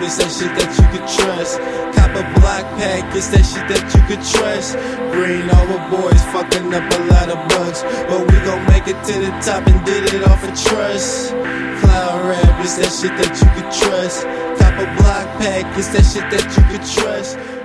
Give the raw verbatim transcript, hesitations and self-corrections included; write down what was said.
it's that shit that you could trust. Cop a block pack, it's that shit that you could trust. Green over boys, fucking up a lot of bucks, but we gon' make it to the top and did it off of trust. Cloud rap, it's that shit that you could trust. Cop a block pack, it's that shit that you could trust.